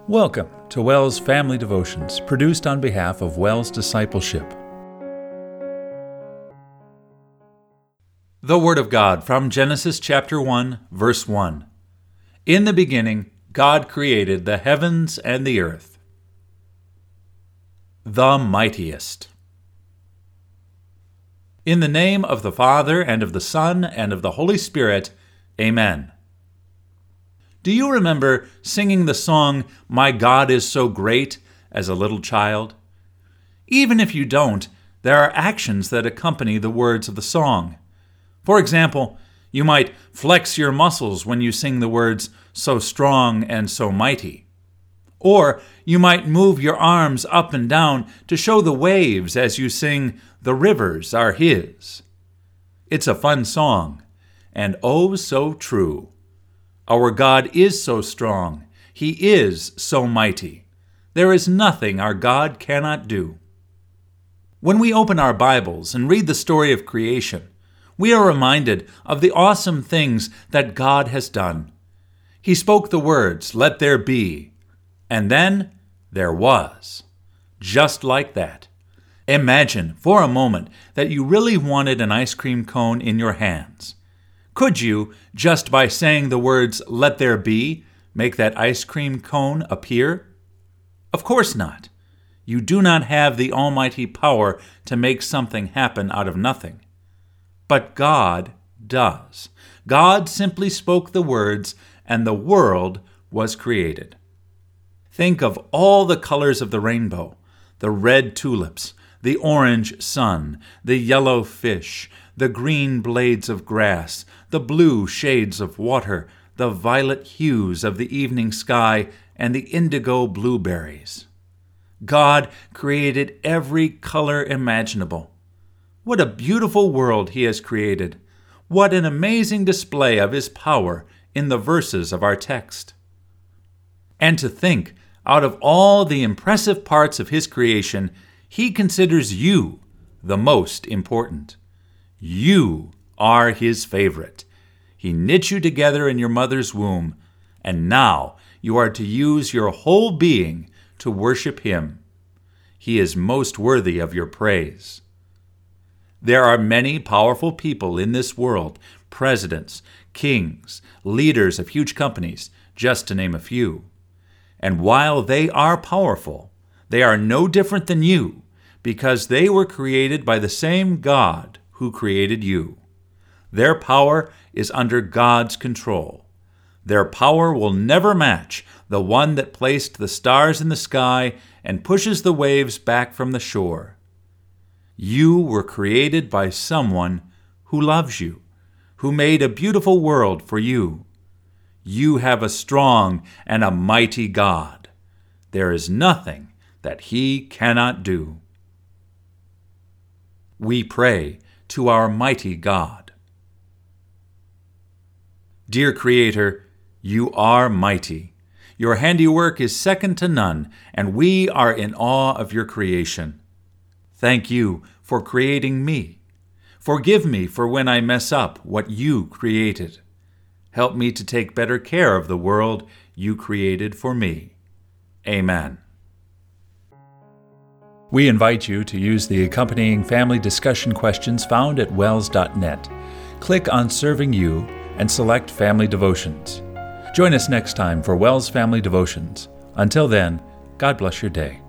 Welcome to WELS Family Devotions, produced on behalf of WELS Discipleship. The Word of God from Genesis chapter 1, verse 1. In the beginning, God created the heavens and the earth. The mightiest. In the name of the Father, and of the Son, and of the Holy Spirit, Amen. Do you remember singing the song, "My God is so great," as a little child? Even if you don't, there are actions that accompany the words of the song. For example, you might flex your muscles when you sing the words, "so strong and so mighty." Or you might move your arms up and down to show the waves as you sing, "The rivers are His." It's a fun song, and oh so true. Our God is so strong. He is so mighty. There is nothing our God cannot do. When we open our Bibles and read the story of creation, we are reminded of the awesome things that God has done. He spoke the words, "Let there be," and then there was. Just like that. Imagine for a moment that you really wanted an ice cream cone in your hands. Could you, just by saying the words, "Let there be," make that ice cream cone appear? Of course not. You do not have the almighty power to make something happen out of nothing. But God does. God simply spoke the words, and the world was created. Think of all the colors of the rainbow, the red tulips, the orange sun, the yellow fish, the green blades of grass, the blue shades of water, the violet hues of the evening sky, and the indigo blueberries. God created every color imaginable. What a beautiful world He has created. What an amazing display of His power in the verses of our text. And to think, out of all the impressive parts of His creation, He considers you the most important. You are His favorite. He knit you together in your mother's womb, and now you are to use your whole being to worship Him. He is most worthy of your praise. There are many powerful people in this world, presidents, kings, leaders of huge companies, just to name a few. And while they are powerful, they are no different than you, because they were created by the same God who created you. Their power is under God's control. Their power will never match the one that placed the stars in the sky and pushes the waves back from the shore. You were created by someone who loves you, who made a beautiful world for you. You have a strong and a mighty God. There is nothing that He cannot do. We pray to our mighty God. Dear Creator, You are mighty. Your handiwork is second to none, and we are in awe of Your creation. Thank You for creating me. Forgive me for when I mess up what You created. Help me to take better care of the world You created for me. Amen. We invite you to use the accompanying family discussion questions found at wels.net. Click on Serving You and select Family Devotions. Join us next time for WELS Family Devotions. Until then, God bless your day.